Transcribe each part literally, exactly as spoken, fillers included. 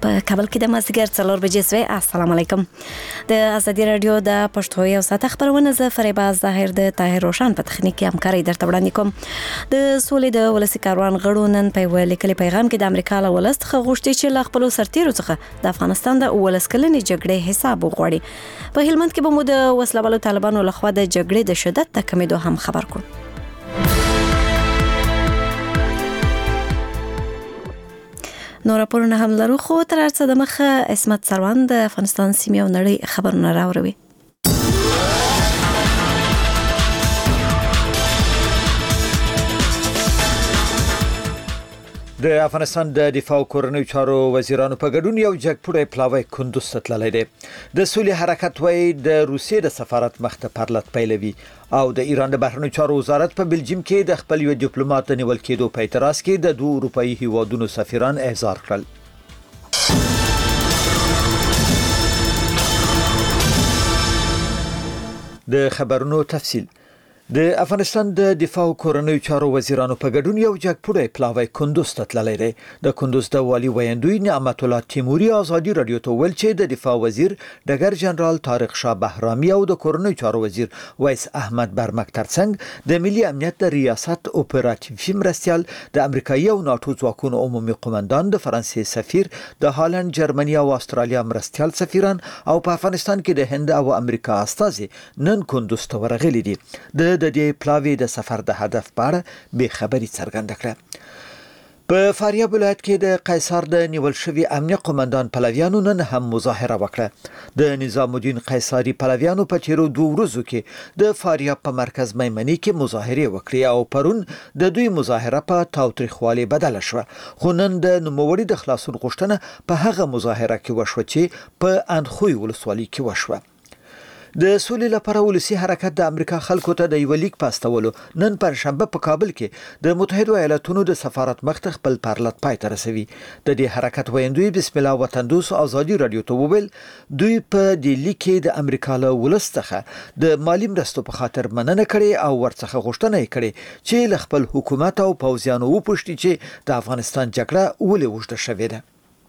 په کابل کې د مازدیګر څلور بجې سوې. السلام علیکم. د ازادي رادیو د پښتو یو ساعت خبرونه ز فریبا ظاهر د طاهر روشن په تخنیکی همکاري درته وړاندې کوم. د سولې د ولسی کاروان غړو نن په لیکلي پیغام کې د امریکا له ولس څخه غوښتي چې له خپل سرتیرو څخه د افغانستان د ولس کلنې جګړې حساب وغواړي. په هلمند کې به مو د وسلوالو طالبانو لخوا د جګړې د شدت د کمیدو هم خبر کړو. نو راپورونه هم لرو، خو تر څه د مخه اسمت سروان د افغانستان سیمې او نړۍ خبرونه راوړي. د افغانستان د دفاع او کورنیو چارو وزیرانو په ګډون یو جګپوړی پلاوی کندوز ته تللی دی. د سولې حرکت وایي د روسیې د سفارت مخته پرلط پیلوي او د ایران د بهرنیو چارو وزارت په بلجیم کې د خپل یو ډیپلوماټ د نیول کېدو په اعتراض کې د دوه اروپایي هیوادونو سفیران احضار کړل. د خبرونو تفصیل. د افغانستان د دفاع او کورنیو چارو وزیرانو په ګډون یو جګپوړی پلاوی کندوز ته تللی دی. د کندوز د والي ویاندوی نعمت الله تیموري ازادي رادیو ته ویل چې د دفاع وزیر ډګر جنرال طارق شاه بهرامي او د کورنیو چارو وزیر ویس احمد برمک ترڅنګ د ملي امنیت د ریاست اپراتیوي مرستیال د امریکایي او ناتو ځواکونو عمومي قومندان د فرانسې سفیر د هالند جرمني او استرالیا مرستیال سفیران او په افغانستان کې د هند او امریکا استازي نن کندوز ته ورغلي دي. د د دې پلاوی د سفر د هدف په اړه به خبري څرګنده کړه. په فاریاب ولایت کې د قیصر د نیول شوی امنیه قومندان پلویانو نن هم مظاهره وکړه. د نظام الدین قیصری پلویانو په تیرو دوه ورځو کې د فاریاب په مرکز میمنې کې مظاهره وکړې او پرون د دوی مظاهره په تاوتریخوالي بدله شوه. خو نن د نوموړي د خلاصون غوښتنه په هغه مظاهره کې وشوه چې په اندخوی ولسوالۍ کې وشوه. د سولې لپاره ولسی حرکت د امریکا خلکو ته د یو لیک پاستولو نن پر شنبه په کابل کې د متحده ایالاتونو د سفارت مخ خپل پرلط پای ته رسوي. د دې حرکت ویندوی بسم الله وطن دوست ازادي رادیو ته وویل دوی په دې لیک کې د امریکا له ولس څخه د مالی مرستو په خاطر مننه کړې او ورڅخه غوښتنه کړې چې له خپل حکومت او پوځیانو وپوښتي چې د افغانستان جګړه ولې وژده شوې ده.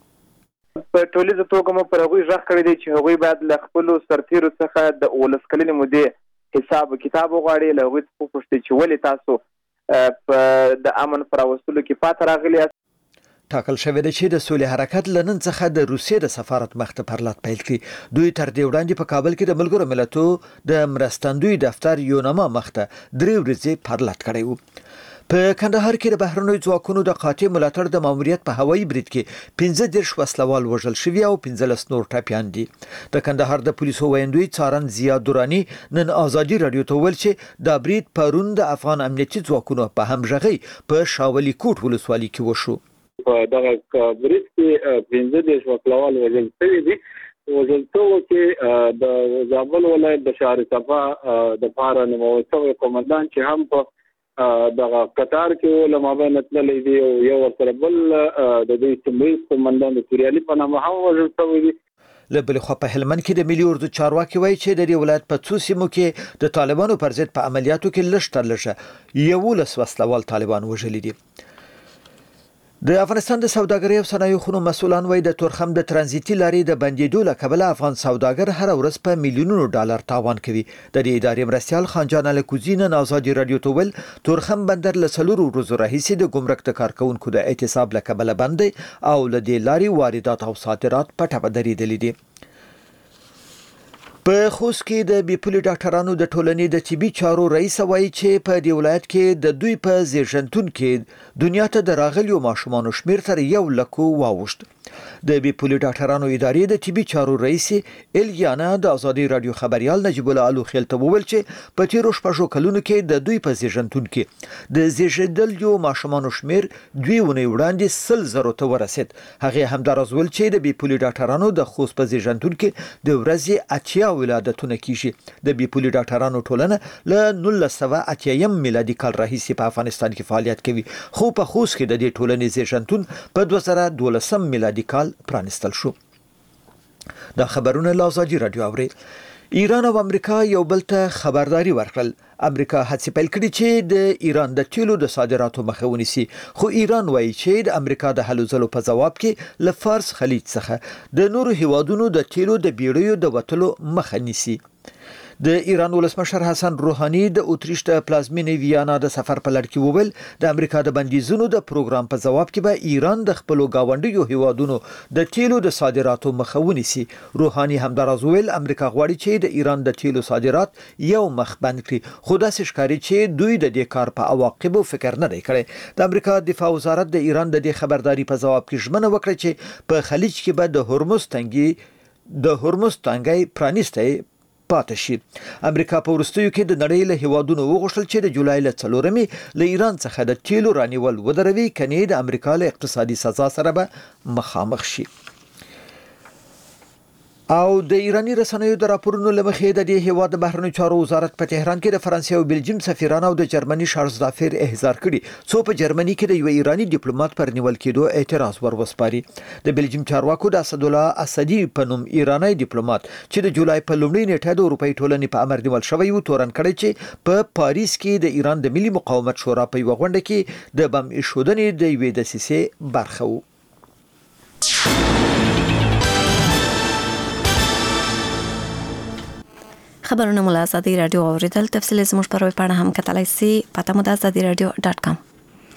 په ټولیزه توګه مو پر هغوی ژغ کړی دی چې هغوی باید له خپلو سرتیرو څخه د ولس کلنې مودې حساب کتاب وغواړي. له هغوی څخه وپوښتي چې ولې تاسو په د امن پر راوستلو کې پاتې راغلي یاست. ټاکل شوی دی چې د سولې حرکت له نن څخه د روسیې د سفارت مخته پرلط پیل کړي. دوی تر دې وړاندې په کابل کې د ملګرو ملتونو د مرستندوی دفتر یوناما مخته درې ورځې پرلط کړی و. په کندهار کې د بهرنیو ځواکونو د قاطع ملاتړ د ماموریت په هوایي برید کې پنځه دېرش وسلوال وژل شوي او پنځلس نور ټپیان دي. د کندهار د پولیسو ویاندوی څارن ضیا دورانی نن ازادي رادیو ته ویل چې دا برید پرون د افغان امنیتي ځواکونو په همغږۍ په شاولي کوټ ولسوالۍ کې وشو. په دغه برید کې پنځه دېرش وسلوال وژل شوي دي. وژل شوي چې د زابل ولایت د شهر صفا د پاره نوموړی شوی قومندان چې هم په دغه قطار کې لمابه تللی دی او یو ورسره بل د دوی سیمه قومندان د توریالي په نامه هم وژل شوی دی. له بل خوا په هلمند کې د ملي اردو چارواکي وایي چې د دې ولایت په څو سیمو کې د طالبانو پر ضد په عملیاتو کې لږ تر لږه یولس وسلوال طالبان وژلي دي. د افغانستان د سوداګرۍ او صنایعو خونو مسؤلان وایي د تورخم د ترانزیتي لارې د بندېدو له کبله افغان سوداګر هر ورځ په میلیونونو ډالر تاوان کوي. د دې ادارې مرستیال خانجان الکوزي نن ازادي رادیو ته ویل تورخم بندر له څلورو ورځو راهیسې د ګمرک د کارکونکو د اعتصاب له کبله بند دی او له دې لارې واردات او صادرات په ټپه درېدلي دي. په خوست کې د بیپولي ډاکټرانو د ټولنې د طبي چارو رئیس وایي چې په دې ولایت کې د دوی په زیږنتون کې دنیا ته د راغلیو ماشومانو شمیر تر یو لکو واوښت. د بیپولي ډاکټرانو ادارې د طبي چارو رئیس الیانا د ازادي رادیو خبريال نجیب الله الوخیل ته وویل چې په تیرو شپږو کلونو کې د دوی په زیږنتون کې د زیږیدلو ماشومانو شمیر دوی ونې وړاندې سل زرو ته ورسید. هغه همدارز ویل چې د بیپولي ډاکټرانو د خوست په زیږنتون کې د ورځې اتیا ولادتونه کیږي. د بیپولي ډاکټرانو ټولنه له نولس سوه اتیا میلادي کال راهیسې په افغانستان کې فعالیت کوي، خو په خوست کې د دې ټولنې زیږنتون په دوه زره دولسم میلادي کال پرانستل شو. دا خبرونه له ازادي رادیو اوري. ایران او امریکا یو بل ته خبرداري ورکړل. امریکا هڅې پیل کړې چې د ایران د تیلو د صادراتو مخه ونیسي، خو ایران وایي چې د امریکا د هلو ځلو په ځواب کې له فارس خلیج څخه د نورو هیوادونو د تیلو د بیړیو د وټلو مخه نیسي. د ایران ولسمشر حسن روحاني د اتریش د پلازمینې ویانا د سفر په لړ کې وویل د امریکا د بندیزونو د پروګرام په ځواب کې به ایران د خپل گاونډیو هیوادونو د تیلو د صادراتو مخه ونیسي. روحاني همداراز وویل امریکا غواړي چې د ایران د تیلو صادرات یو مخ بند کړي، خو داسې ښکاري چې دوی د دې کار په عواقبو فکر نه دی کړی. د امریکا دفاع وزارت د ایران د دې خبرداري په ځواب کې ژمنه وکړه چې په خلیج کې به د هرمز تنګي د هرمز تنګي پرانیسته پاتې شي. امریکا په وروستیو کې د نړۍ له هیوادونو وغوښتل چې د جولای له څلورمې له ایران څخه د تیلو رانیول ودروي، کني د امریکا له اقتصادي سزا سره به مخامخ شي. او د ایرانی رسنیو د راپورونو لمخې د دې هیواد د بهرنیو چارو وزارت په تهران کې د فرانسې او بلجیم سفیرانو او د جرمني شارلزدافر احضار کړي، څو په جرمني کې د یو ایرانی ډیپلوماټ پر نیول کېدو اعتراض ور وسپاري. د بلجیم چارواکو د اسدالله اسدي په نوم ایرانی ډیپلوماټ چې د جولای په لومړۍ نیټه د اروپאי ټولنې په امر نیول شوی و تورن کړی چې په پاریس کې د ایران د ملي مقاومت شورا په یو غونډه کې د بم ایښودنې د یوې دسیسې برخه و. خبرونه مو له ازادي رادیو اوریدل. تفصیل زموږ په ویب پاڼه هم کتلای شئ. پته مو د ازادي رادیو ډاټ کام.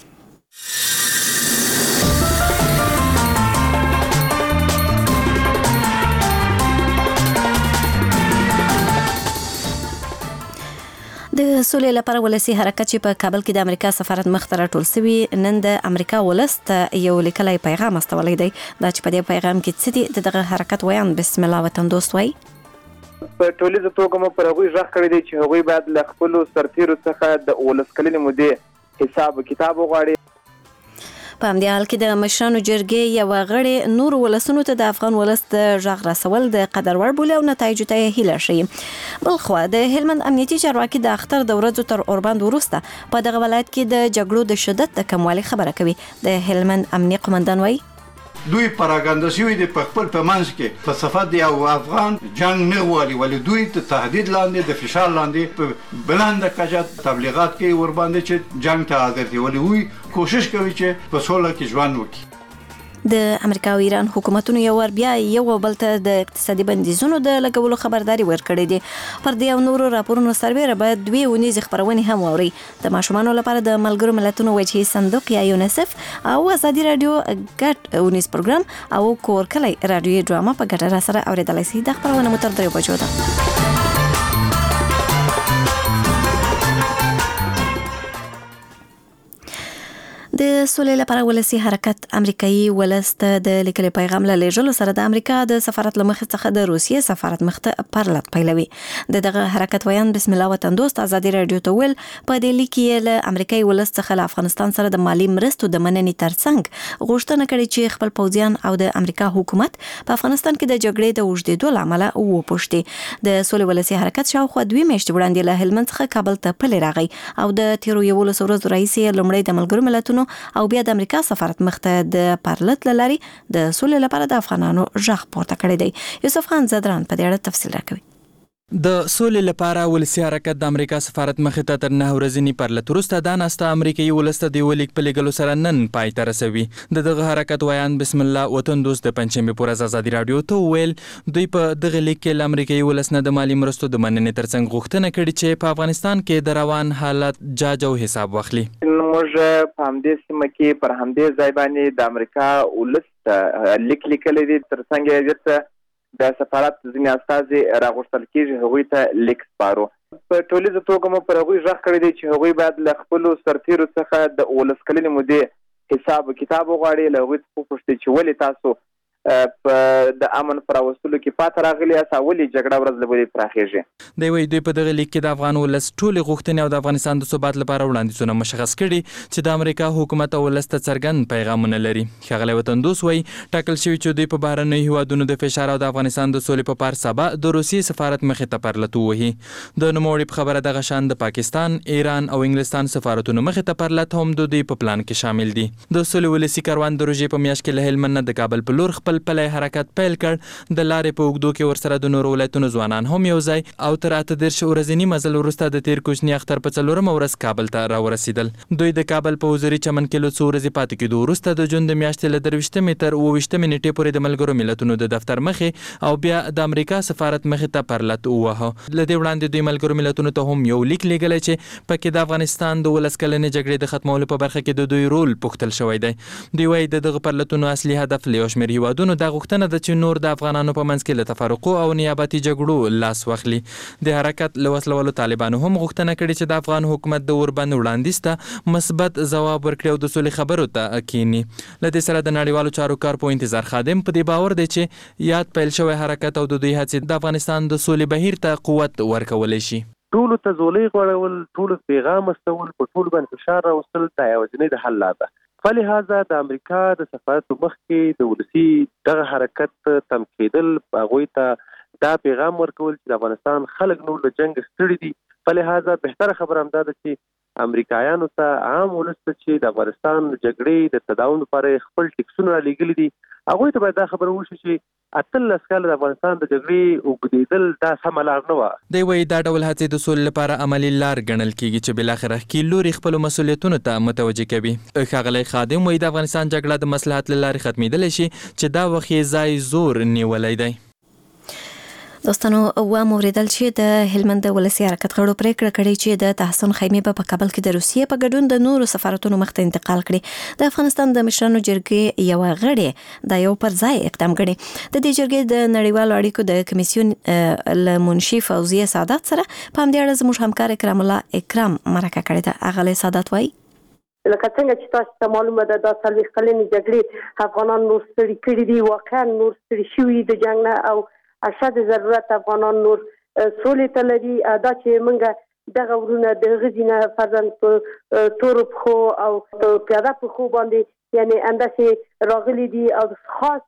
د سولې لپاره ولسی حرکت چې په کابل کې د امریکا سفارت مخ ته راټول شوی نن د امریکا ولست یو لیکلای پیغام استولی دی. دا چې په دې پیغام کې څه دي دغه حرکت ویان بسم الله وطن دوست وای په ټولیزه توګه مو پر هغوی ژغ کړی دی چې هغوی باید له خپلو سرتیرو څخه د اوولس کلنې مودې حساب کتاب وغواړي. په همدې حال کې د مشرانو جرګې یو غړي نور ولسونو ته د افغان ولس د ژغ رسول د قدر وړ بولي او نتایجو ته هیله شي. بلخوا د هلمند امنیتي چارواکي د اختر د ورځو تر اوربند وروسته په دغه ولایت کې د جګړو د شدت د کموالي خبره کوي. د هلمند امنیتي قومندان وایي دوی پراګاندا شوی د خپل په منځ کې په صفات دی او افغان جنگ نه غواړي، ولې دوی ته تهدید لاندې د فشار لاندې په بلند کجات تبلیغات کوي ور باندې چې جنگ ته حاضر دي، ولې وی کوشش کوي چې په سوله کې ژوند وکړي. د امریکا او ایران حکومتونو یو ور بیا یو بل ته د اقتصادي بندیزونو د لګولو خبرداري ورکړې دي. پر دې او نورو راپورونو سربېره باید دوی ونیز خبرونه هم ووري. د ماشومانو لپاره د ملګرو ملتونو وجهي صندوق یا یونیسف او ازادي رادیو ګټ ونیز پروګرام او کور کلی رادیو ډراما په ګټه را سره اوریدلای شي. د خبرونه مو تر دریو بجو ده. د سولې لپاره ولسی حرکت امریکایي ولست د لیکلي پیغام له لېږلو سره د امریکا د سفارت لمخ څخه د روسیې سفارت مخته پرلط پیلوي. د دغه حرکت ویان بسم الله وطن دوست ازادي رادیو ته ویل په دې لیک کې له امریکایي ولست څخه له افغانستان سره د مالی مرستو د مننې ترڅنګ غوښتنه کړې چې خپل پوځیان او د امریکا حکومت په افغانستان کې د جګړې د اوږدېدو له امله وپوښتي. د سولې ولسی حرکت شاوخوا دوه میاشتې وړاندې له هلمند څخه کابل ته پلی راغی او د تیرو یولس ورځو راهیسې لومړی د ملګرو ملتونو او بیا د امریکا سفارت مخته د پرلط لاري د سولې لپاره د افغانانو ژغ پورته کړی دی. یوسف خان زدران په دې اړه تفصیل راکوي. د سولې لپاره ولسی حرکت د امریکا سفارت مخې ته تر نه ورځې پرلط وروسته دا ناسته امریکایي ولست د یو لیک په لېږلو سره نن پای ته رسوي. د دغه حرکت ویان بسم الله وطن دوست د پنجشنبې په ورځ ازادي رادیو ته وویل دوی په دغه لیک کې له امریکایي ولس نه د مالي مرستو د مننې ترڅنګ غوښتنه کړې چې په افغانستان کې د روان حالت جاج او حساب واخلي. موږ په همدې سیمه کې پر همدې ځای باندې د امریکا ولس لیک لیکلی دی، ترڅنګ یې ورته د سفارت ځینې استازي راغوښتل کېږي هغوی ته لیک سپارو. په ټولیزه توګه مو پر هغوی ژغ کړی دی چې هغوی باید له خپلو سرتیرو څخه د اوولس کلنې مودې حساب کتاب وغواړي. له هغوی څخه وپوښتي چې ولې تاسو په د امن پر راوستلو کې پاتې راغلي یاست او ولې جګړه ورځ له بلې پراخېږي. دی وایي دوی په دغه لیک کې د افغان ولس ټولې غوښتنې او د افغانستان د ثبات لپاره وړاندیزونه مشخص کړي چې د امریکا حکومت او ولس ته څرګند پیغامونه لري. ښاغلی وطن دوست وایي ټاکل شوي چې دوی په بهرنیو هیوادونو د فشار او د افغانستان د سولې په پار سبا د روسیې سفارت مخې ته پرلط ووهي. د نوموړي په خبره دغه شان د پاکستان، ایران او انګلستان سفارتونو مخې ته پرلط هم د دوی په پلان کې شامل دي. د سولې ولسي کاروان د روژې په میاشت کې له هلمند نه د کابل په لور خپل خپل پلی حرکت پیل کړ. د لارې په اوږدو کې ورسره د نورو ولایتونو ځوانان هم یو ځای او تر اته دېرش ورځني مزل وروسته د تیر کوچني اختر په څلورمه ورځ کابل ته راورسېدل. دوی د کابل په حضوري چمن کې له څو ورځې پاتې کېدو وروسته د جون د میاشتې له درویشتمې تر اووه ویشتمې نیټې پورې د ملګرو ملتونو د دفتر مخې او بیا د امریکا سفارت مخې ته پرلت ووهه. له دې وړاندې دوی ملګرو ملتونو ته هم یو لیک لیږلی چې پکې د افغانستان د ولس کلنې جګړې د ختمولو په برخه کې د دوی رول پوښتل شوی دی. دوی وایي د دغه پرلتونو اصلي هدف له یو شمېر هیوادونو دا غوښتنه ده چې نور د افغانانو په منځ کې له تفرقو او نیابتي جګړو لاس واخلي. د حرکت له وسلوالو طالبانو هم غوښتنه کړې چې د افغان حکومت د وربند وړاندیز ته مثبت ځواب ورکړي او د سولې خبرو ته کینی. له دې سره د نړیوالو چارو کارپو انتظار خادم په دې باور دی چې یاد پیل شوی حرکت او د دوی هڅې د افغانستان د سولې بهیر ته قوت ورکولی شي. ټولو ته زولۍ غوړول، ټولو پیغام استول، په ټولو باندې فشار راوستل دا یوازینۍ د حل لاره ده. فلهذا د امریکا د سفارت مخ کې د ولسي دغه حرکت تم کېدل هغوی ته دا پیغام ورکول چې د افغانستان خلک نور له جنګ ستړي دي. فلهذا بهتره خبره همدا ده چې امریکایانو ته عام ولس ته چې د افغانستان د جګړې د تداوم لپاره خپل ټکسونه رالیږلي دي هغوی ته باید دا خبره وشي چې اتلس کاله د افغانستان د جګړې اوږدېدل دا سمه لار نه وه. دی وایي دا ډول هڅې د سولې لپاره عملي لار ګڼل کېږي چې بالاخره ښکېل لوري خپلو مسؤلیتونو ته متوجه کوي. ښاغلی خادم وایي د افغانستان جګړه د مصلحت له لارې ختمېدلی شي چې دا وخت یې ځای زور نیولی دی. دوستانو و موریدل چې د هلمند ولسی حرکت غړو پریکړه کړې چې د تحسن خیمه په کابل کې د روسیې په ګډون د نورو سفارتونو مخ ته انتقال کړي. د افغانستان د مشرانو جرګې یو غړي د یو پر ځای اقدام کړي. د دې جرګې د نړیوالو اړیکو د کمیسیون ل منشي فوزیه سعادت سره په همدې اړه زموږ همکار اکرام الله اکرام مرکه کړې ده. اغلی سعادت وایي لکه څنګه چې تاسو ته معلومه ده دا څلوېښت کلنې جګړې افغانان نور ستړي کړي دي، واقعا نور ستړي شوي د جنګ نه او اشد ضرورت افغانان نور سولې ته لري. دا چې موږ دغه ورونه د غزي نه فرضاً په تورو پښو او پیاده پښو باندې یعنی انداسې راغلي دي او خاص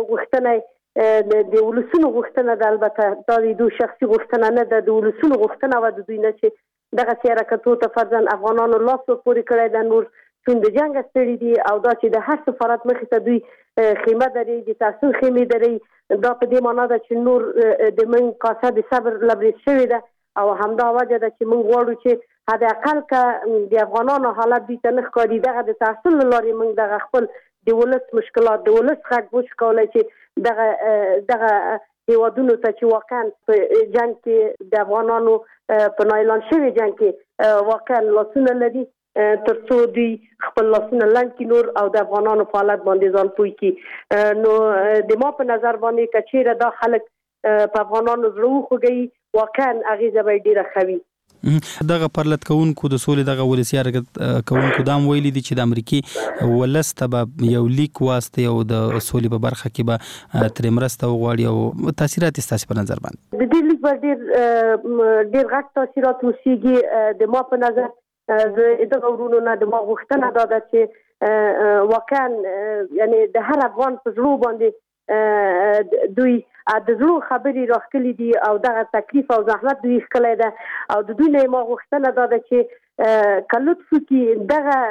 غوښتنه د ولسونو غوښتنه ده. البته دا د دوی شخصي غوښتنه نه ده، د ولسونو غوښتنه وه د دوی نه چې دغه حرکتو ته فرضاً افغانانو لاس ورپورې کړی ده. نور چون د جنګ ستړي دي او دا چې د هر سفارت مخې ته دوی خیمه دري د تحسن خیمې دري دا په دې معنا ده چې نور د من کاسه د صبر لبریز شوی ده او همدا وجه ده چې موږ غواړو چې حد اقل که د افغانانو حالت دوی ته نه ښکاري دغه د تحصیل له لارې موږ دغه خپل د ولس مشکلات د ولس غږ وچ کولی چې دغه دغه هیوادونو ته چې واقعا په جنګ کې د افغانانو په نایلان شوي جنګ کې واقعا لاسونه لري تر څو دوی خپل لاسونه لنډ کړي نور او د افغانانو په حالت باندې ځان پوه کړي. نو د ما په نظر باندې که چېرې دا خلک په افغانانو زړه وخوږوي واقعا اغېزه به یې ډېره ښه وي. دغه پرلت کوونکو د سولې دغه ولسي حرکت کوونکو دا هم ویلي دي چې د امریکې ولس ته به یو لیک واستوي او د سولې په برخه کې به ترې مرسته وغواړي او تاثیرات یې ستاسې په نظر باندې د دې لیک به ډېر ډېر غټ تاثیرات اوسېږي. د ما په نظر زه دغه ورونو نه د ما غوښتنه دا ده چې واقعا یعنی د هر افغان په زړه باندې دوی د زړه خبرې راښکلي دي او دغه تکلیف او زحمت دوی ښکلی ده او د دوی نه ما غوښتنه دا ده چې که لطف وکړي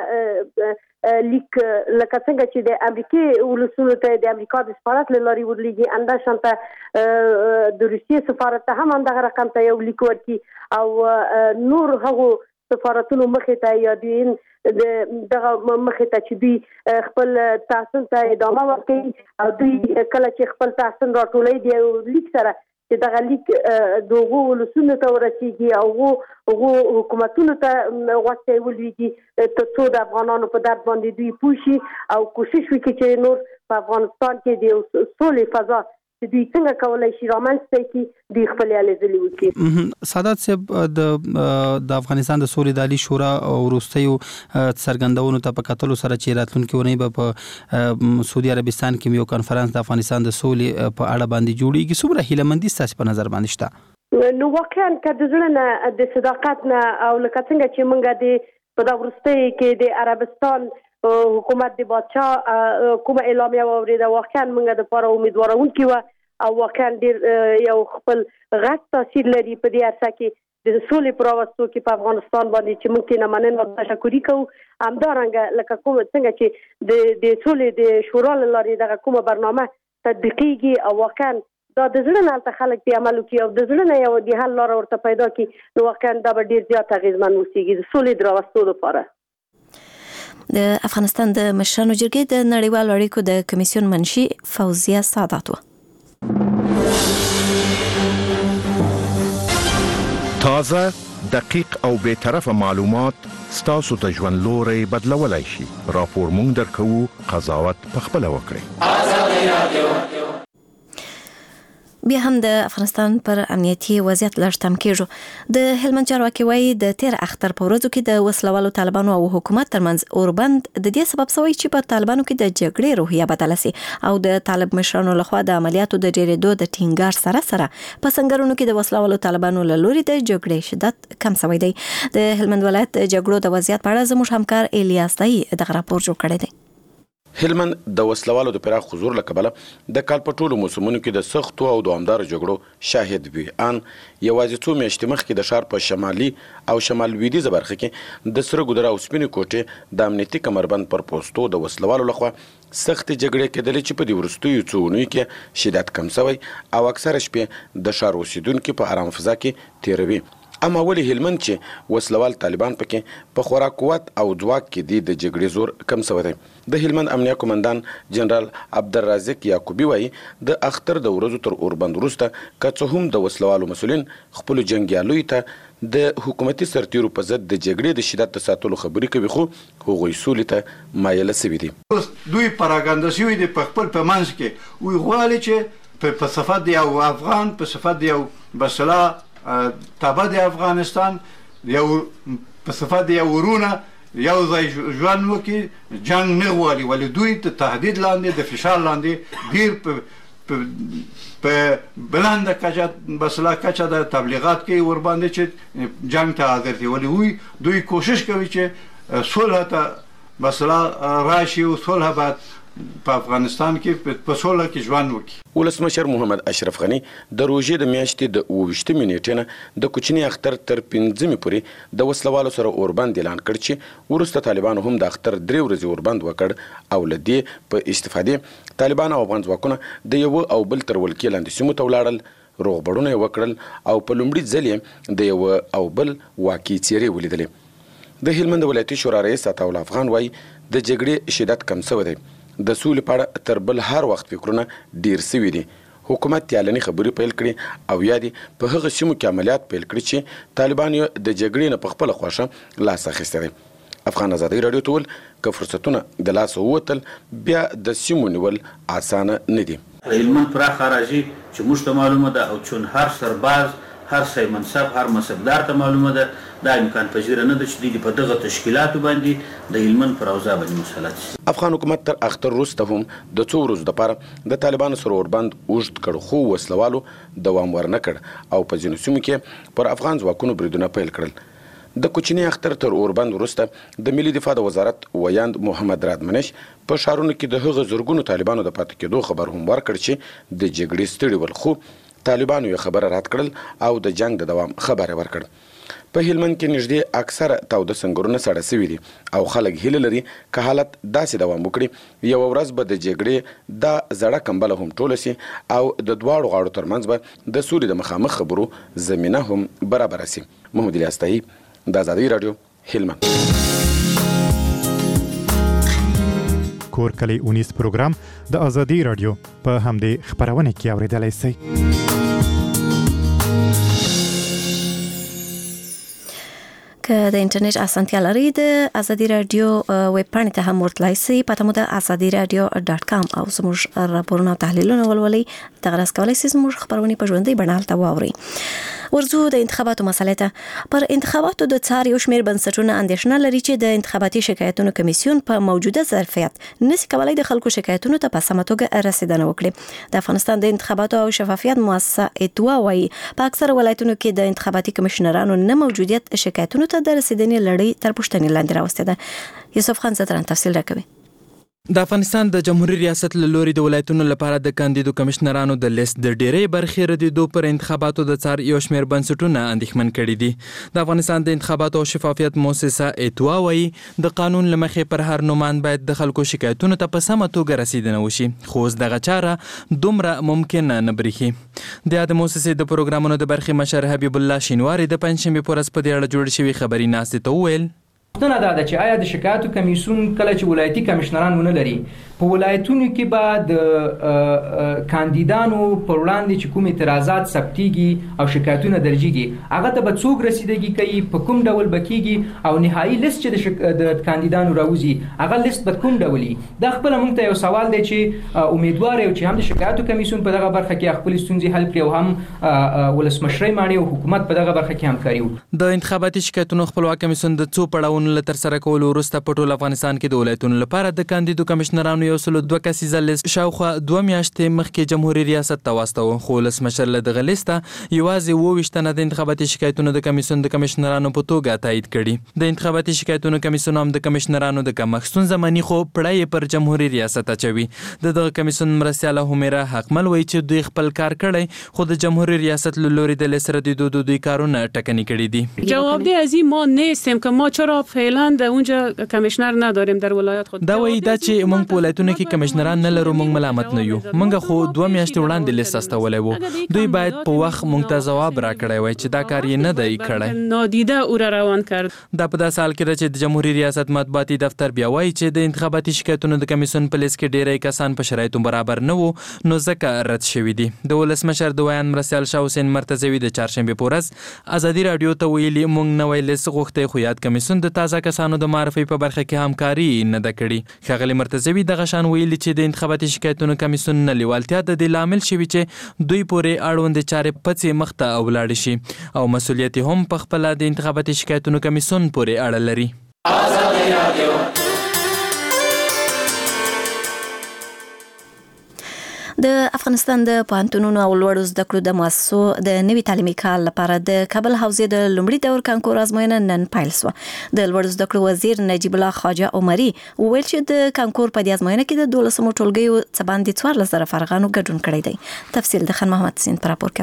دغه لیک لکه څنګه چې د امریکې ولسونو ته د امریکا د سفارت له لارې ورلیږي همداشان ته د روسیې سفارت ته هم همدغه رقم ته یو لیک ورکړي او نور هغو سفارتونو مخې ته یا دوی دغه مخې ته چې دوی خپل تحسن ته ادامه ورکوي او دوی کله چې خپل تحسن راټولوي د یو لیک سره چې دغه لیک د هغو ولسونو ته ورسېږي او هغو حکومتونو ته غوږ ولوېږي تر څو د افغانانو په درد باندې دوی پوه شي او کوشش وکړي چې نور په افغانستان کې د سولې فضا چې دوی څنګه کولای شي رامنځته کړي دوی خپلې هلې ځلې وکړي. سعادت صاحب د د افغانستان د سولې د عالي شورا وروستیو څرګندونو ته په کتلو سره چې راتلونکې اونۍ به په سعودي عربستان کې یو کنفرانس د افغانستان د سولې په اړه باندې جوړیږي، څومره هیلهمندي ستاسې په نظر باندې شته؟ نو واقعا که د زړه نه د صداقت نه او لکه څنګه چې موږ د په دا وروستیو کې د عربستان حکومت د بادشاه کومه اعلامیه واورېده واقعا موږ دپاره امیدوارونکې وه او واقعا ډېر یو خپل غټ تاثیر لري په دې عرصه کې د سولې په راوستو کې په افغانستان باندې چې موږ ترې مننه او تشکري کوو. همدارنګه لکه کومه څنګه چې د د سولې د شورا له لارې دغه کومه برنامه تطبیقیږي او واقعا دا د زړه نه الته خلک په عمل کوي او د زړه نه یو د حل لار ورته پیدا کی نو واقعا دا به ډیر زیات اغیزمن وسیږي د سولې دراوستو لپاره. د افغانستان د مشرانو جرګې د نړیوالو اړیکو د کمیسیون منشي فوزیه سعادت و. تازه، دقیق او به طرفه معلومات ستاسو ته ژوند لوري بدلولای شي. راپور مونږ درکوو، قضاوت پخپله وکړئ. ازادي رادیو. بیا هم د افغانستان پر امنیتي وضعیت لږ تم کېږو. د هلمند چارواکي وایي د تیر اختر په ورځو کې د وسلوالو طالبانو او حکومت ترمنځ اوربند د دې سبب شوی چې په طالبانو کې د جګړې روحیه بدله سي او د طالب مشرانو لخوا د عملیاتو د ډیرېدو د ټینګار سره سره په سنگرونو کې د وسلوالو طالبانو له لوري د جګړې شدت کم شوی دی. د هلمند ولایت جګړو د وضعیت په اړه زموږ همکار الیاس دای دغه راپور جوړ کړی دی. هلمند د وسلوالو د پراخ حضور له کبله د کال په ټولو موسمونو کې د سختو او دوامداره جګړو شاهد وي. ان یوازې څو میاشتې مخکې د ښار په شمالي او شمال لویدیځه برخه کې د سره ګودر او سپینې کوټې د امنیتي کمربند پر پوستو د وسلوالو لخوا سخت جګړې کېدلې چې په دې وروستیو څو اونیو کې شدت کم شوی او اکثره شپې د ښار اوسیدونکي په آرام فضا کې تیروي. اما ولې هلمند چې وسلوال طالبان پکې په خورا قوت او ځواک کې دي د جګړې زور کم شوی دی. د هلمند امنیه قومندان جنرال عبدالرازق یعقوبی وایي د اختر د ورځو تر اوربند وروسته که څه هم د وسلوالو مسؤلین خپلو جنګیالیو ته د حکومتي سرتیرو په ضد د جګړې د شدت د ساتلو خبرې کوي، خو هغوی سولې ته مایله سوي دي. دوی پراګنده شوي دي په خپل په منځ کې وی غواړي چې په صفت یو افغان په صفت یو بسلا تابع د افغانستان یو په صفت یو ورونه یو ځای ژوند وکړي، جنګ نه غواړي، ولې دوی ته تهدید لاندې د فشار لاندې ډېر په بلنده کچه بسلا کچه د تبلیغات کوي ورباندې چې جنګ ته حاضر دي، ولې دوی کوشش کوي چې صلح ته بسلا راشي او صلح بعد په افغانستان کې په صلح کې ژوند وکړي. ولسمشر محمد اشرف غنی د روژې د میاشتې د اووه ویشتمې نیټې نه د کوچني اختر تر پنځمې پورې د وسلوالو سره اوربند اعلان کړ چې وروسته طالبانو هم د اختر درې ورځې اوربند وکړ او له دې په استفادې طالبان او افغان ځواکونه د یو او بل تر ولکې لاندې سیمو ته ولاړل، روغبړونه یې وکړل او په لومړي ځل یې د یو او بل واقعي څېرې ولیدلې. د هلمند ولایتي شورا رئیس عطاالله افغان وایي د جګړې شدت کم شوی دی. د سولې په اړه تر بل هر وخت فکرونه ډیر سوي دي. حکومت یالنې خبرې پیل کړي او یا دي په هغه سیمو کې عملیات پیل کړي چې طالبان یې د جګړې نه په خپله خوښه لاس اخیستی دی. افغان ازادي راډیو ته ویل که فرصتونه د لاسه ووتل بیا د سیمو نیول اسانه نه دي. هلمند پراخه راځي چې موږ ته معلومه ده او چون هر سرباز هر سی منصب هر منصبدار ته معلومه ده دا امکان پذیره نه ده چې دوی په دغه تشکیلاتو باندې د هلمند پر اوضاع باندې مسلط شي. افغان حکومت تر اختر وروسته هم د څو ورځو دپاره د طالبانو سره اوربند اوږد کړ، خو وسلوالو دوام ورنه کړ او په ځینو سیمو کې پر افغان ځواکونو بریدونه پیل کړل. د کوچني اختر تر اوربند وروسته د ملي دفاع د وزارت ویاند محمد رادمنش په ښارونو کې د هغه زرګونو طالبانو د پاتې کېدو خبر هم ورکړ چې د جګړې ستړي ول، خو طالبانو یې خبره رد کړل او د جنګ د دوام خبره ورکړ. په هلمند کې نږدې اکثره تاوده سنګرونه ساړه سوي دي او خلک هیله لري که حالت داسې دوام وکړي یوه ورځ به د جګړې دا زړه کمبله هم ټوله سي او د دواړو غاړو ترمنځ به د سولې د مخامخ خبرو زمینه هم برابره سي. محمد الیاس طاهی، د ازادي راډیو، هلمند. کور کلی اونیز پروګرام د ازادي راډیو په همدې خپرونه کې اوریدلای شئ. که د انټرنیټ اسانتیا لرئ د ازادي راډیو ویب پاڼې ته هم ورتلای شئ. پته مو د ازادي راډیو ډاټ کام او زموږ راپورونه او تحلیلونه ولولئ. دغه راز کولی شئ زموږ خپرونې په ژوندۍ بڼه هلته واورئ. ورځو د انتخاباتو مسلې ته. پر انتخاباتو د څار یو شمېر بنسټونه اندېښنه لري چې د انتخاباتي شکایتونو کمیسیون په موجوده ظرفیت نشي کولی د خلکو شکایتونو ته په سمه توګه رسیدنه وکړي. د افغانستان د انتخاباتو او شفافیت مؤسسه اتوا وایي په اکثره ولایتونو کې د انتخاباتي کمشنرانو نه موجودیت شکایتونو ته د رسیدنې لړۍ تر پوښتنې لاندې راوستې ده. یوسف خان زتران تفصیل راکوي. د افغانستان د جمهوریت ریاست له لوري د ولایتونو لپاره د کاندیدو کمشنرانو د لیست د ډېرې برخې ردېدو پر انتخاباتو د څار یو شمېر بنسټونه اندېښمن کړي دي. د افغانستان د انتخاباتو او شفافیت مؤسسه ایتوا وایي د قانون له مخې پر هر نومان باید د خلکو شکایتونو ته په سمه توګه رسیدنه وشي، خو اوس دغه چاره دومره ممکن نه برېښي. د یادې مؤسسې د پروګرامونو د برخې مشر حبیب الله شینواري د پنجشنبې په ورځ په دې اړه جوړې شوې خبري ناستې ته وویل پوښتنه دا ده چې آیا د شکایتو کمیسیون کله چې ولایتي کمشنران ونه لري په ولایتونو کې به د کاندیدانو پر وړاندې چې کوم اعتراضات ثبتېږي او شکایتونه درجیږي هغه ته به څوک رسیدګي کوي، په کوم ډول به کېږي او نهایي لیست چې د شک... د کاندیدانو راوځي هغه لیست به کوم ډول وي. دا خپله موږ ته یو سوال دی چې امیدوار یو چې هم د شکایتو کمیسیون په دغه برخه کې خپلې ستونزې حل کړي او هم ولسمشرۍ ماڼۍ او حکومت په دغه برخه کې همکاري وکړي. د انتخاباتي شکایتونو خپلواک کمیسیون د څو پړاوونو له ترسره کولو وروسته په ټول افغانستان کې د ولایتونو لپاره د کاندیدو کمشنرانو یو سلو دوه کسیزه لیست شاوخوا دوه میاشتې مخکې جمهوریت ریاست ته واستاوه، خو ولسمشر له دغه لیسته یوازې اووه ویشت تنه د انتخاباتي شکایتونو د کمیسیون د کمشنرانو په توګه تایید کړي. د انتخاباتي شکایتونو کمیسیون هم د کمشنرانو د کمښت ستونزه مني، خو پړه یې پر جمهوریت ریاست اچوي. د دغه کمیسیون مرستیاله همیره حقمل وایي چې دوی خپل کار کړی، خو د جمهوریت ریاست له لوري د لیست ردېدو د دوی کارونه ټکني کړي دي. جواب دی از این ما نیستیم که ما چرا فعلا در اونجا کمشنر نداریم در ولایت خود. دا وایي دا چې موږ په ولایتونو کې کمشنران نه لرو موږ ملامت نه یو، موږ خو دوه میاشتې وړاندې لیست استولی و. دوی باید په وخت موږ ته ځواب راکړی وای چې دا کار یې نه دی کړی. نادیده او را روان کرد. دا په داسې حال کې ده چې د جمهوریت ریاست مطبوعاتي دفتر بیا وایي چې د انتخاباتي شکایتونو د کمیسیون په لیست کې ډېری کسان په شرایطو برابر نه وو نو ځکه رد شوي دي. د ولسمشر د ویان مرستیال شاه حسین مرتضوي د چهارشنبې په ورځ ازادي راډیو ته ویلي موږ نوی لیست غوښتی، خو یاد کمیسیون د تازه کسانو د معرفي په برخه کې همکاري نه ده کړې. ښاغلي مرتضوي دغه شان ویلي چې د انتخاباتي شکایتونو کمیسیون نه لیوالتیا د دې لامل شوي چې دوی پورې اړوندې چارې پڅې مخ ته ولاړې شي او مسؤلیت هم په خپله د انتخاباتي شکایتونو کمیسیون پورې اړه لري. ازادي راډیو د افغانستان د پوهنتونونو او لوړو زده کړو د مؤسسو د نوي تعلیمي کال لپاره د کابل حوزې د لومړي دور کانکور ازموینه نن پیل شوه. د لوړو زده کړو وزیر نجیب الله خواجه عمري وویل چې د کانکور په دې ازموینه کې د دولسمو ټولګیو څه باندې څوارلس زره فارغانو ګډون کړی دی. تفصیل د خان محمد سین په راپور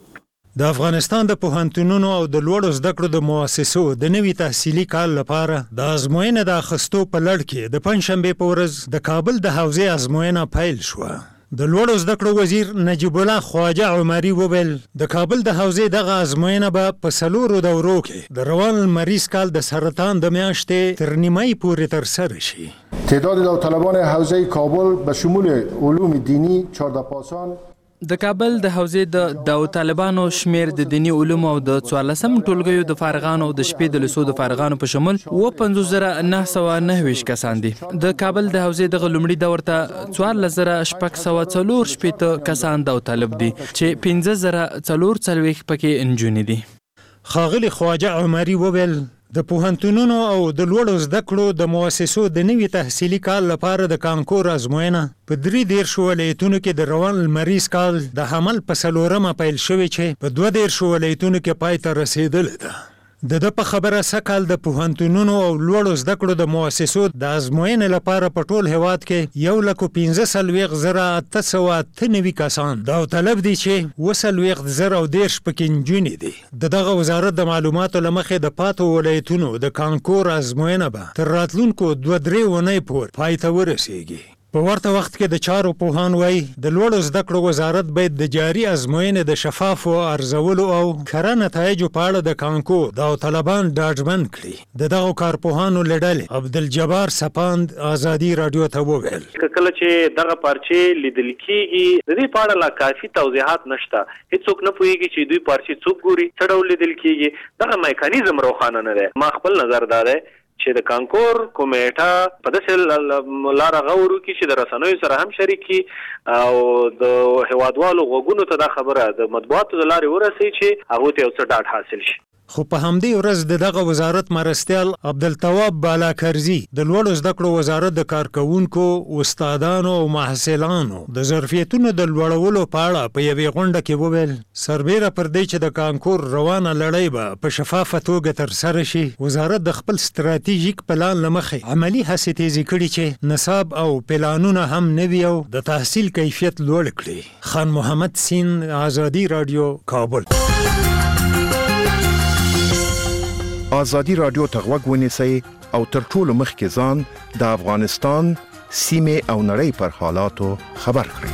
کې. د افغانستان د پوهنتونونو او د لوړو زده کړو د مؤسسو د نوي تحصیلي کال لپاره د ازموینې د اخیستو په لړ کې د پنجشنبې په ورځ د کابل د حوزې ازموینه پیل شوه. د لوړو زده کړو وزیر نجیب الله خواجه عمري وویل د کابل د حوزې دغه ازموینه به په څلورو دورو کې د روان لمریز کال د سرطان د میاشتې تر نیمایي پورې ترسره شي. تعداد داوطلبان حوزه کابل به شمول علوم دینی چهارده پاسان د کابل د حوزې د داوطلبانو شمیر د دینی علومو او د څوارلسم ټولګیو د فارغانو او د شپې د لسو د فارغانو په شمول اووه پنځوس زره نهه سوه نهه ویشت کسان دي. د کابل د حوزې دغه لومړي دور ته څوارلس زره شپږ سوه څلور شپېته کسان داوطلب دي چې پنځه زره څلور څلوېښت پکې نجونې دي. ښاغلي خواجه عمري وویل د پوهنتونونو او د لوړو زده کړو د مؤسسو د نوي تحصیلي کال لپاره د کانکور ازموینه په درې دېرشو ولایتونو کې د روان لمریز کال د حمل په څلورمه پیل شوې چې په دوه دېرشو ولایتونو کې پای ته رسېدلې ده. د ده په خبره سږ د پوهنتونونو او لوړو زده کړو د مؤسسو د ازموینې لپاره په ټول هیواد کې یو لکو پنځه څلوېښت زره اته سوه اته نوي کسان داوطلب دي چې اووه څلوېښت زره او دېرش پکې نجونې دي. د دغه وزارت د معلوماتو له مخې د پاتو ولایتونو د کانکور ازموینه به تر راتلونکو دوه درې اونۍ پورې پای ته ورسیږي. په ورته وخت کې د چارو پوهان وایي د لوړو زده کړو وزارت باید د جاري ازموینې د شفافو ارزولو او کره نتایجو په اړه د کانکور داوطلبان ډاډمن کړي. د دغو کارپوهانو له ډلې عبدالجبار سپاند ازادي راډیو ته وویل کله چې دغه پارچې لیدل کېږي د دې په اړه لا کافي توضیحات نشته. هیڅوک نه پوهېږي چې دوی پارچې څوک ګوري، څه ډول لیدل کېږي. دغه میکانیزم روښانه نه دی. ما خپل نظر دا دی چې د کانکور کمیټه په داسې لاره غور وکړي چې د رسنیو سره هم شریک کړي او د هیوادوالو غوږونو ته دا خبره د مطبوعاتو د لارې ورسوي چې هغوی ته یو څه ډاډ حاصل شي. خو په همدې ورځ د دغه وزارت مرستیال عبدالتواب بالاکرزي د لوړو زده کړو وزارت د کارکوونکو، استادانو او محصلانو د ظرفیتونو د لوړولو په اړه په یوې غونډه کې وویل سربیره پر دې چې د کانکور روانه لړۍ به په شفافه توګه ترسره شي، وزارت د خپل ستراتیژیک پلان له مخې عملي هڅې تیزې کړي چې نصاب او پلانونه هم نوي او د تحصیل کیفیت لوړ کړي. خان محمد سین، آزادی رادیو، کابل. آزادی رادیو ته غوږ ونیسئ او تر ټولو مخکې ځان د افغانستان سیمې او نړۍ پر حالاتو خبر کړئ.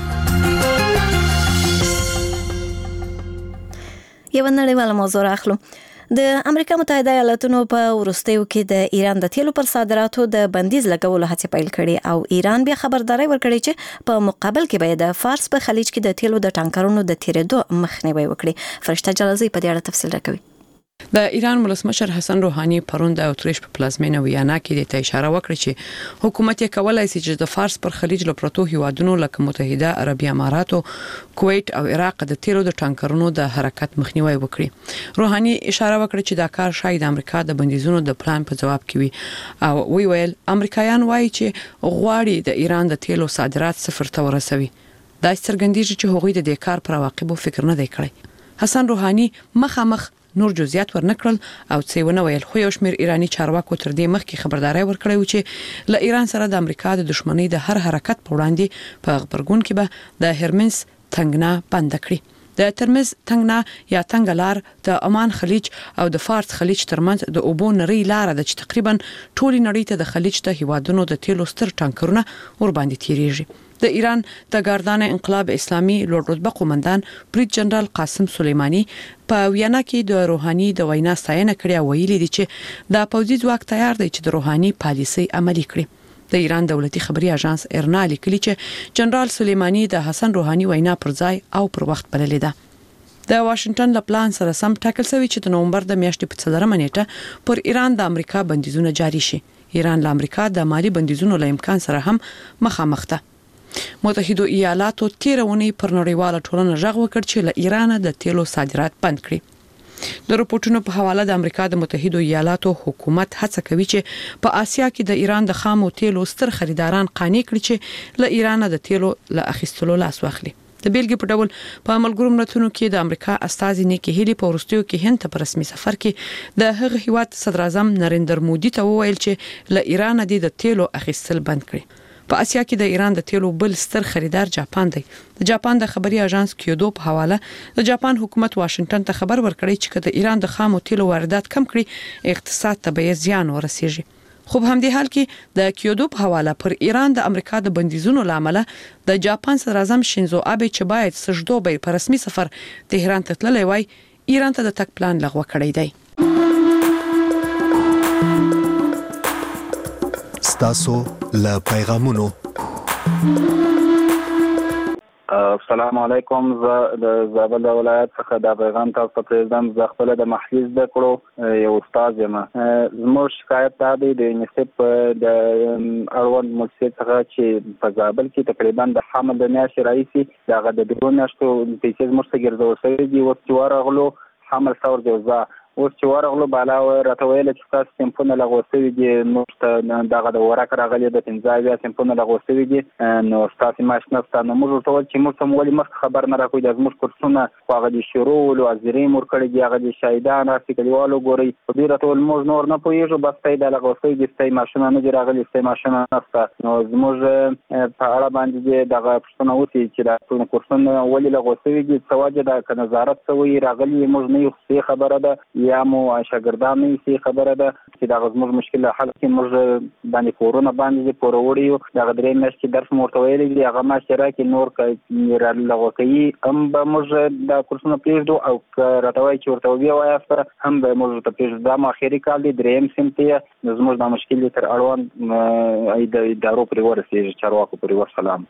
یو نړیواله موضوع راخلو. د امریکا متحده ایالاتونو په وروستیو کې د ایران د تیلو پر صادراتو د بندیز لګولو هڅې پیل کړي او ایران بیا خبرداري ورکړي چې په مقابل کې به د فارس په خلیج کې د تیلو د ټانکرونو د تیرېدو مخنیوي وکړي. فرشته جلالزی په دې اړه تفصیل راکوي. د ایران ولسمشر حسن روحاني پرون د اتریش په پلازمینه ویانا کې د اشاره وکړه چې حکومت یې کولای شي چې د فارس پر خلیج له پروتو هیوادونو لکه متحده عربی اماراتو، کویت او عراق د تیلو د ټانکرونو د حرکت مخنیوي وکړي. روحاني اشاره وکړه چې دا کار شاید امریکا د بندیزونو د پلان په جواب کې وي او وی ویل امریکایان وایي چې غواړي د ایران د تیلو صادرات صفر ته ورسوي. دا څرګندېږي چې هغوی د دې کار پر عواقبو فکر نه دی کړی. حسن روحاني مخامخ نور جزئیات ورنکړل او څه ونه ویل، خو یو شمېر ایرانی چارواکو تر دې مخکې خبرداري ورکړې و چې له ایران سره د امریکا د دښمنۍ د هر حرکت په وړاندې په خبرګون کې به د هرمنس تنګنا بند کړي. د ترمز تنګنا یا تنګلار د عمان خلیج او د فارس خلیج ترمنځ د اوبو نری لار ده چې تقریبا ټولي نړۍ ته د خلیج ته هیوادونو د تیلو ستر ټانکرونه ور باندې تیریږي. د ایران د ګاردان انقلاب اسلامي لوړ رتبه قومندان بریټ جنرال قاسم سلیمانی په ویانا کې د روحاني د وینا ستاینه کړې او ویلي دي چې د پوځي ځواک تیار دی چې د روحاني پالیسي عملي کړي. د ایران دولتي خبري اژانس ارنا لیکلي چې جنرال سلیمانی د حسن روحاني وینا پر ځای او پر وخت بللې ده. د واشنگټن له پلان سره سم ټاکل شوی چې د نومبر د میاشتې په څلورمه نیټه پر ایران د امریکا بندیزونه جاری شي. ایران له امریکا د مالی بندیزونو له امکان سره هم مخامخ ده. متحده ایالاتو تیرونی پر نړیواله ټولنه غږ وکړ چې له ایران د تیلو صادرات بند کړي. د رپورټونو په حواله د امریکا د متحده ایالاتو حکومت هڅه کوي چې په آسیا کې د ایران د خامو تیلو ستر خریداران قانع کړي چې له ایران د تیلو له اخیستلو لاس واخلي. د بیلګې په ډول په ملګرو ملتونو کې د امریکا استازي نیکی هیلی په ورستیو کې هند ته په رسمي سفر کې د هغه هیواد صدر اعظم نریندر مودي ته وویل چې له ایران د تیلو اخیستل بند کړي. په آسیا کې د ایران د تیلو بل ستر خریدار جاپان دی. د جاپان د خبري اژانس کیودو په حواله د جاپان حکومت واشنگټن ته خبر ورکړی چې د ایران د خامو تیلو واردات کم کړي اقتصاد ته به زیان ورسیږي. خو په همدې حال کې د کیودو په حواله پر ایران د امریکا د بندیزونو لامل د جاپان صدر اعظم شینزو آبه چې باید سجدو به په رسمي سفر تهران ته تللی وای ایران ته د تک پلان لغوه کړی دی. ستاسو له پیغامونو. السلام علیکم. زه د زابل ولایت څخه د پیغام تاسو ته پرېږدم. زه خپل د محلي زده کړو یو استاد یم. زموږ شکایت دا دی د یونیسف د اړوند مؤسسې څخه چې په زابل کې تقریبا د حمل د میاشتې راهیسې دغه د دوه میاشتو پیسې زموږ څخه ګرځول شوي دي. اوس چې ورغلو حمل څور دی زه اوس چې ورغلو بالا راته ویل چې تاسو سیمپونه لغوه شوي دي، موږ ته دغه د ورک راغلي د پنځه اویا سیمپونه لغوه شوي دي، نو ستاسې معاش نشته. نو موږ ورته وویل چې موږ ته ولې مخکې خبر نه راکوئ؟ دا زموږ کورسونه خو هغه دې شروع ولو حاضرۍ مو ورکړي دي، هغه دې شاهدان راستې کلیوال وګورئ. خو دوی راته وویل موږ نور نه پوهېږو، بس ته یې دا لغوه شوي دي، ستاسې معاشونه نه دي راغلي، ستاسې معاشونه نشته. نو زموږ په اړه باندې دې دغه پوښتنه وشي چې دا کورسونه ولې لغوه شوي دي، څه وجه ده، که نظارت شوی راغلي موږ نه یو ښې خبره ده، یا مو شاګردان نه یې خبره ده چې دغه زموږ مشکل حل کړي. موږ باندې کورونه باندې پوروړي یو، دغه درې میاشتې درس مو ورته ویلی دي، هغه معاش راکړي، نور که رالغوه کوي هم به موږ دا کورسونه پرېږدو، او که راته وایي چې ورته وبیا وایاست هم به موږ ورته پرېږدو. دا مو اخري کال دی، درېیم صنف دی، نو زموږ دا مشکل تر اړوند د ادارو پورې ورسېږي، چارواکو پورې. والسلام.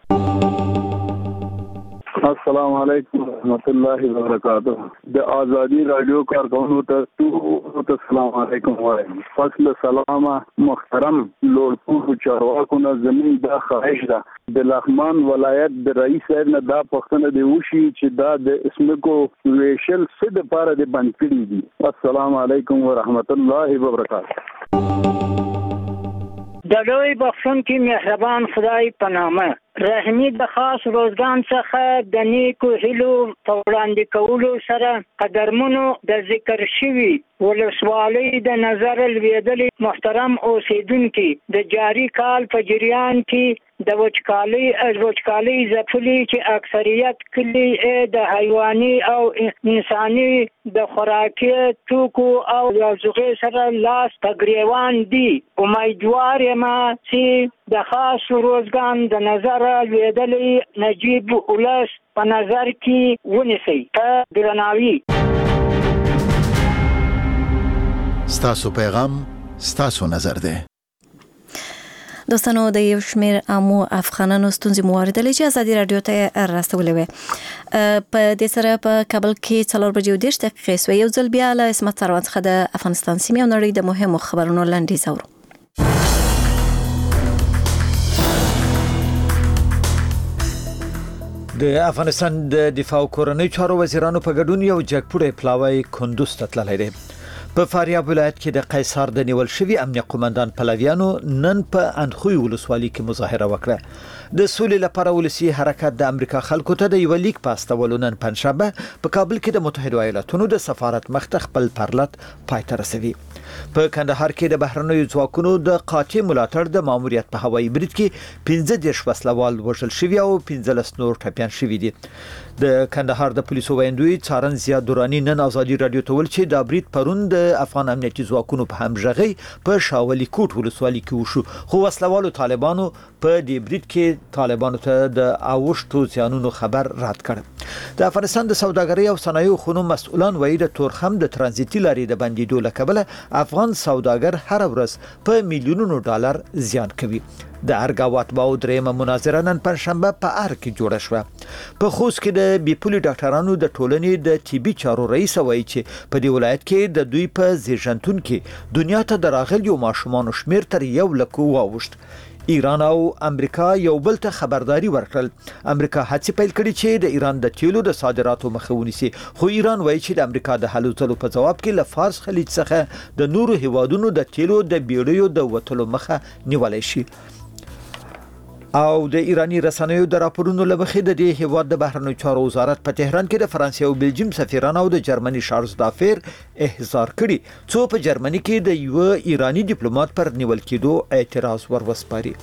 السلام علیکم ورحمۃ اللہ وبرکاتہ. د آزادی رادیو کارکونو ته ټول السلام علیکم وایم. فصل سلام محترم لوړ پوړو چارواکو نه زمين د خواهش ده د لغمان ولایت د رئیس صاحب نه دا پوښتنه دی وشي چې دا د اسمکو ویشل څه د پاره د بند کړي دي. السلام علیکم ورحمت الله وبرکاته. د لوی بخښونکي مهربان خدای په نامه رحمی د خاص روزګان څخه د نیکو هیلو په وړاندې کولو سره قدرمنو د ذکر شوي ولسوالۍ د نظر لویدلې محترم اوسیدونکي د جاری کال په جریان کې د وچکالۍ از وچکالۍ ځپلي چې اکثریت کلي د حیواني او انساني د خوراکي توکو او یازغې سره لاس په ګریوان دي. امیدوار یم چې د خاص روزګان د نظر لویدلې نجیب ولس په نظر کې ونیسي. په درناوي ستاسو پیغام ستاسو نظر دی. دوستانو د یو شمیر عامو افغانانو ستونزې مو واردلې چې ازادي رادیو ته راستولې وې. په دې سره په کابل کې څلور بجې او دېرش دقیقې سوې. یو ځل بیا له اسمت سروان څخه د افغانستان سیمې او نړۍ د مهمو خبرونو لنډیز اورو. د افغانستان د دفاع او کورنۍ چارو وزیرانو په ګډون یو جګپوړی پلاوی کندوز ته تللی دی. په فاریاب ولایت کې د قیصار د نیول شوي امنیه قومندان پلویانو نن په اندخوی ولسوالۍ کې مظاهره وکړه. د سولې لپاره ولسی حرکت د امریکا خلکو ته د یو لیک په استولو نن پنځشنبه په کابل کې د متحده ایالاتونو د سفارت مخ ته خپل پرلط پای ته رسوي. په کندهار کې د بهرنیو ځواکونو د قاطع ملاتړ د ماموریت په هوایي برید کې پنځه دېرش وسلوال وژل شوي او پنځلس نور ټپیان شوي دي. د کندهار د پولیسو ویندوی څارن زیاد دورانی نن ازادي رادیو ته ویل چې د برید پرون د افغان امنیتي ځواکونو په همغږي په شاولي کوټ ولسوالۍ کې وشو، خو وسلوالو طالبانو په دې برید کې طالبانو ته د اوښتو زیانونو خبر رد کړ. د افغانستان د سوداګرۍ او صنایعو خونو مسؤلان وایي د تورخم د ترانزیتي لارې د بندیدو له کبله افغان سوداګر هر ورځ په میلیونونو ډالر زیان کوي. د ارګاوات باو درېمه مناظره نن پنځشنبه په ار کې جوړه شوه. په خوست کې د بیپولي ډاکټرانو د ټولنې د طبي چارو رئیس وایي چې په دې ولایت کې د دوی په زیږنتون کې دنیا ته د راغلیو ماشومانو شمیر تر یو لک واوښت. ایران او امریکا یو بل ته خبرداري ورکړل. امریکا هڅې پیل کړې چې د ایران د تیلو د صادراتو مخه ونیسي، خو ایران وایي چې د امریکا د هلو ځلو په جواب کې له فارس خلیج څخه د نورو هیوادونو د تیلو د بیړیو د وټلو مخه نیولای شي. او د ایرانی رسنیو د راپورونو لمخې د دې هیواد د بهرنیو چارو وزارت په تهران کې د فرانسې او بلجیم سفیرانو او د جرمني شارلز دافیر احضار کړي، څو په جرمني کې د یو ایرانی ډیپلوماټ پر نیول کېدو اعتراض ور وسپاري.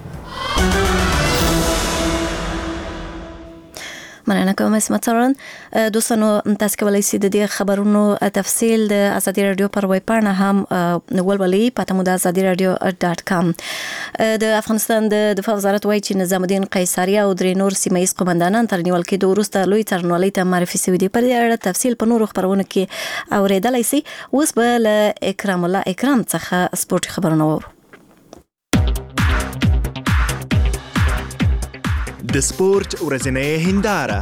مننه کوم اسمت سروان. دوستانو تاسو کولای شئ د دې خبرونو تفصیل د ازادي رادیو پر ویب پاڼه هم ولولئ په تمو د ازادي رادیو ډاټ کام. د افغانستان د دفاع وزارت وایي چې نظام الدین قیصری او درې نور سیمایي قومندانان تر نیول کېدو وروسته لوی څارنوالۍ ته معرفي شوي دي. پر دې اړه تفصیل په نورو خبرونو کې اوریدلای شئ. اوس به له اکرام الله اکرام څخه سپورت خبرونه وورو. د سپورت ورځنۍ هنداره.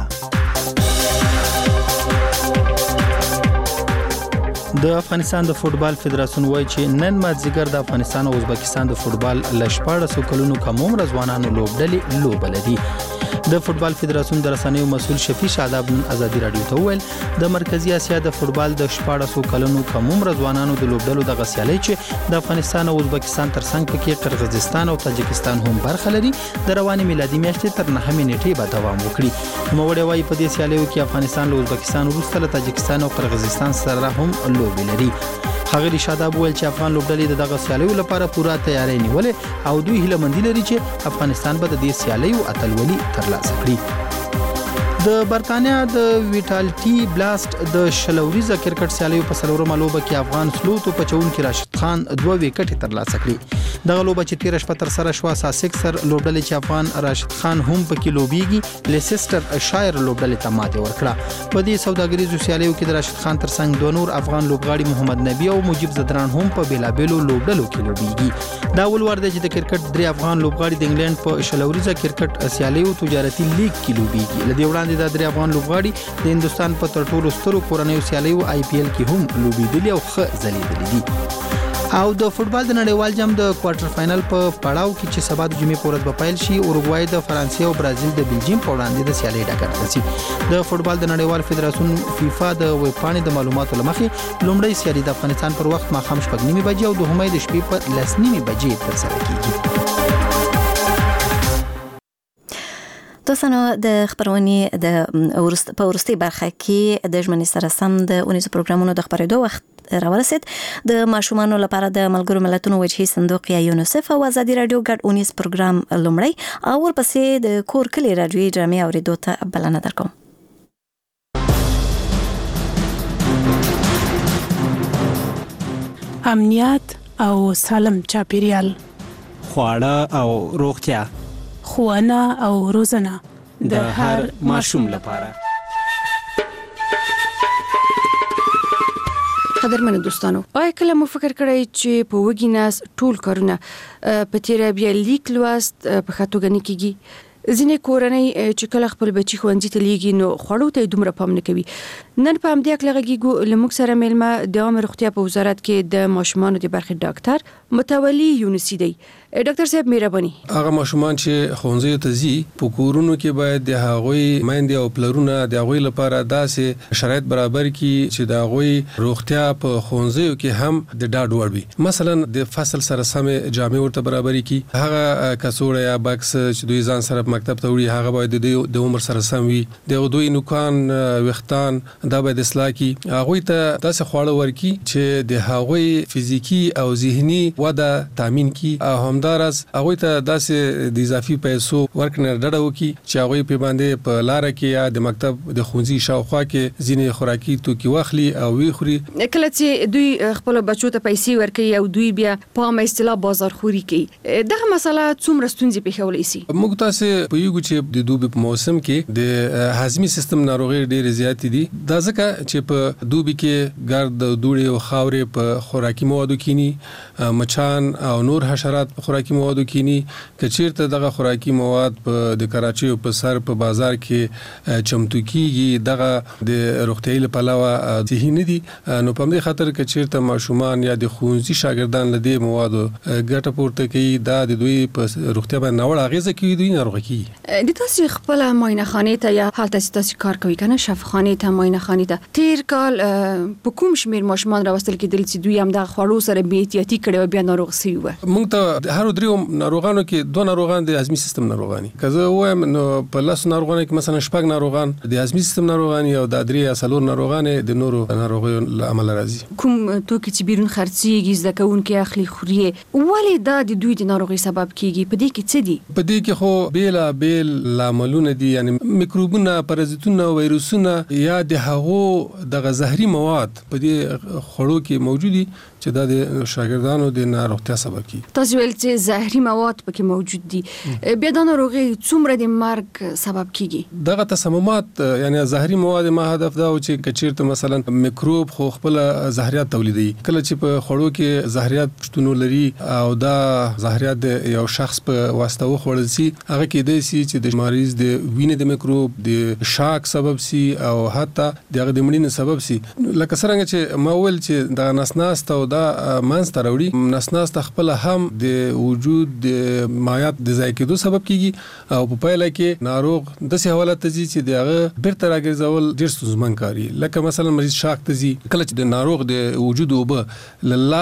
د افغانستان د فوتبال فدراسیون وایي چې نن مازدیګر د افغانستان او ازبکستان د فوتبال ل شپاړسو کلونو کم عمر ځوانانو لوبډلې لوبه لري. د فوتبال فدراسیون د رسنیو مسؤل شفیع شاداب ازادي رادیو ته ویل د مرکزی اسیا د فوتبال د شپاړسو کلونو کم عمر ځوانانو د لوبډلو د غسیالۍ چې د افغانستان او ازبکستان ترڅنګ پکې قرغیزستان او تاجکستان هم برخه لري د رواني میلادي میاشتې تر نهمې نیټې به دوام وکړي. نوموړی وایي په دې سیالیو کې افغانستان له ازبکستان وروسته له تاجکستان او قرغیزستان سره هم لوبې لري. ښاغلي شاداب ویل چې افغان لوبډلې د دغه سیالیو لپاره پوره تیاری نیولې او دوی هیله مندي لري چې افغانستان به د دې سیالیو اتلولي ترلاسه کړي. د برتانیا د ویټالټي بلاست د شلوریزه کرکټ سیالیو په سلورمه لوبه کې افغان سلوتو پچونکي راشد خان دوه وکټې ترلاسه کړې. دغه لوبه چې تیر شپه تر سره شو ساسکسر لوبډلې چې افغان راشد خان هم پکې لوبيږي لیسټر شایر لوبډلې ته ماته ورکړه. په دې سوداګریزو سیالیو کې د راشد خان ترڅنګ دوه نور افغان لوبغاړي محمد نبی او مجيب زدران هم په بیلابېلو لوبډلو کې لوبيږي. دا ول ور دی چې د کرکټ درې افغان لوبغاړي د انګلند په شلوریزه کرکټ سیالیو تجارتي لیګ کې لوبيږي. لدی وړاندې د درې افغان لوبغاړي د هندستان په تر ټولو سترو کورنیو سیالیو آی پی ایل کې هم لوبېدلي او ښه ځلېدلي دي. او د فوتبال د نړیوال جام د کوارټر فائنل په پړاو کې چې سبا د جمعې په ورځ به پیل شي، اورګوای د فرانسې او برازیل د بلجیم په وړاندې د سیالۍ ډګر ته ځي. د فوتبال د نړیوال فدراسیون فیفا د ویب پاڼې د معلوماتو لمخې لومړی سیالي د افغانستان پر وخت ماښام شپږ نیمې بجې او دوهمه د شپې په لس نیمې بجې ترسره کیږي. دوستانو د خبرونې د ورست په ورستي برخه کې د ژمنې سره سم د اونیزو پروګرامونو د خبرېدو وخت راورسید. د ماشومانو لپاره د ملګرو ملتونو وجهي صندوق یا یونیسف او ازادي رادیو ګډ اونیز پروګرام لومړی او ورپسې د کور کلی رادیوي ډرامې اوریدو ته بلنه درکوم. امنیت او سالم چاپیریال، خواړه او روغتیا، ښوونه او روزنه د هر ماشوم لپاره. قدرمنو دوستانو، آیا کله مو فکر کړی چې په وږي نس ټول کارونه په تیره بیا لیک لوست په ښه توګه نه کیږي؟ ځینې کورنۍ چې کله خپل بچي ښوونځي ته لیږي نو خوړو ته دومره پام نه کوي. نن په همدې اړه غږیږو له موږ سره میلمه د عامه روغتیا په وزارت کې د ماشومانو د برخې ډاکټر متولي یونسي دی. ډاکټر صاحب مهرباني. هغه ماشومان چې ښوونځي ته ځي په کورونو کې باید د هغوی میندې او پلرونه د هغوی لپاره داسې شرایط برابر کړي چې د هغوی روغتیا په ښوونځیو کې هم د ډاډ وړ وي. مثلا د فصل سره سمې جامې ورته برابر کړي، هغه کڅوړه یا بکس چې دوی ځان سره مکتب ته وړي هغه باید د عمر سره سم وي. د دوی نوکان وختان دا باید اصلاح کړي. هغوی ته داسې خواړه ورکړي چې د هغوی فزیکی او ذهني وده تامین کړي او هم دارس هغه ته داسې د اضافي پیسو ورکنه ډډه وکي چې هغه په باندې په لار کې یا د مکتب د ښوونځي شاوخوا کې ځینې خوراکي توکي واخلي او وی خوري. کله چې دوی خپل بچو ته پیسې ورکوي او دوی بیا په عامه اصطلاح بازار خوري کوي، دغه مسله څومره ستونزې پیښولی شي؟ موږ تاسو په یو چې د دوبي په موسم کې د هاضمي سیستم ناروغي ډېرې زیات دي. دا ځکه چې په دوبي کې ګرد دوړې او خاورې په خوراکي موادو کې مچان او نور حشرات خوراکي موادو کینی کچیرته دغه خوراکي مواد په د کراچي او په سر په بازار کې چمتو کیږي، دغه د روغتیايي لپاره صحیح نه دي. نو په دې خاطر کچیرته ماشومان یا د ښوونځي شاګردان له دې موادو ګټه پورته کوي، دا د دوی په روغتیا باندې ناوړه اغیزه کوي، دوی ناروغ کیږي. د تاسو خپل معاینه خانه ته یا حالت تاسو کار کوي کنه شفاخانه ته معاینه خانه ته تیر کال په کوم شمیر ماشومان راوستل کېدل چې دوی هم د خوړو سره بې احتیاطي کړي او بیا ناروغ شوي و؟ موږ ته هر دریو ناروغانو کې دوه ناروغان د هاضمي سیستم ناروغان، کزه وایم نو په لاس ناروغانو کې مثلا شپږ ناروغان د هاضمي سیستم ناروغان او د درې یا څلور ناروغان د نورو ناروغیو له امله راځي. کوم توکي چې بیرون خرڅيږي زده کوونکي اخلي خوري، ولې دا د دوی د ناروغي سبب کیږي؟ په دې کې څه دي؟ په دې کې خو بیلا بیل لاملونه دي، یعنی میکروبونه، پرازیتونه، وایروسونه یا د هغو د زهري مواد په دې خوړو کې موجود دي چې دا د شاګردانو د ناروغتیا سبب کیږي. تاسو ویل چې زهري مواد پکې موجود دي، بیا د ناروغي څومره د مرګ سبب کیږي؟ دغه تسممات یعنی زهري مواد ما هدف دا و چې کچیرته مثلا میکروب خو خپل زهريات تولیدي، کله چې په خوړو کې زهريات شتون لري او دا زهريات د یو شخص په واسطه وخوړل شي، هغه کې د سي چې د مریض د وینې د میکروب د شاک سبب سي او حتی دغه د مړینې سبب سي. لکه څنګه چې ما ول چې د نسناست او دا مانسته راوړي، نسناست خپل هم د وجود د مایعات د ضایع کېدو سبب کیږي او په پایله کې ناروغ د سه حالت ته چې دغه بیرته راګرځول ډیر ستونزمن کاری. لکه مثلا مریض شاک ته ځي، کله چې د ناروغ د وجود او به